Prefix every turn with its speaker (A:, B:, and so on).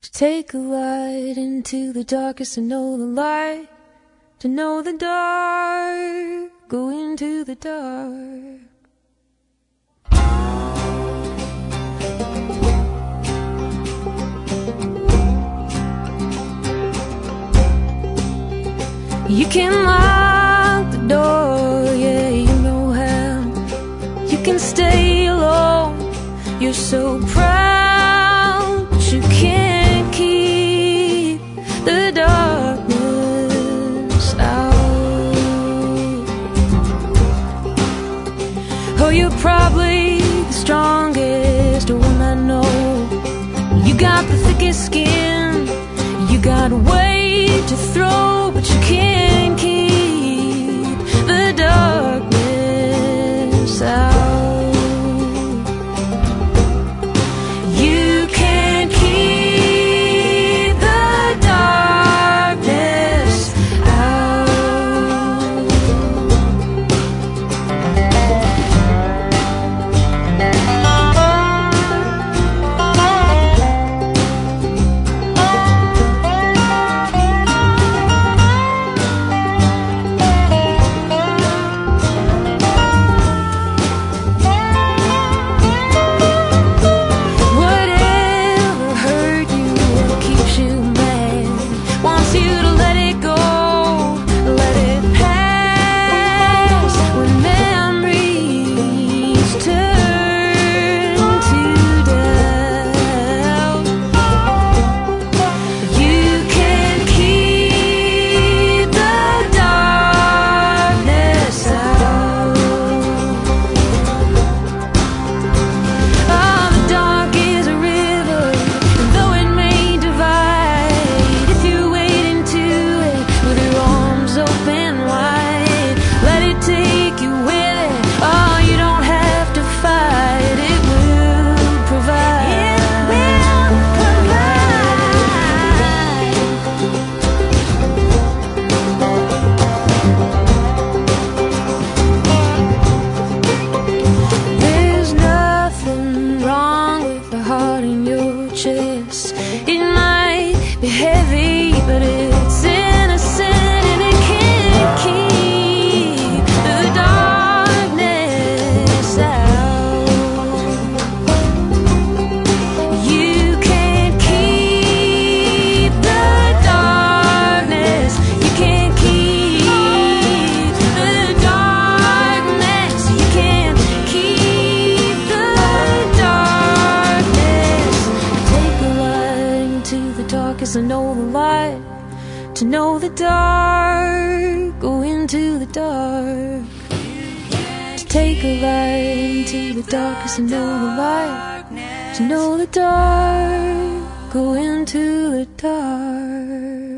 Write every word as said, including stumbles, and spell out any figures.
A: To take a light into the darkest, to know the light, to know the dark, go into the dark. You can lock the door, yeah, you know how. You can stay alone, you're so proud, but you can't keep the darkness out. Oh, you're probably the strongest one I know. You got the thickest skin, you got weight to throw, but you can't keep the darkness out. You can't keep the darkness out. It might be heavy, but it's innocent, and it can't keep the darkness out. You can't keep the darkness. You can't keep the darkness. You can't keep the darkness. Take a light to the darkest, to know the light, to know the dark, go into the dark. To take a light into the darkest, to know the light, to know the dark, go into the dark.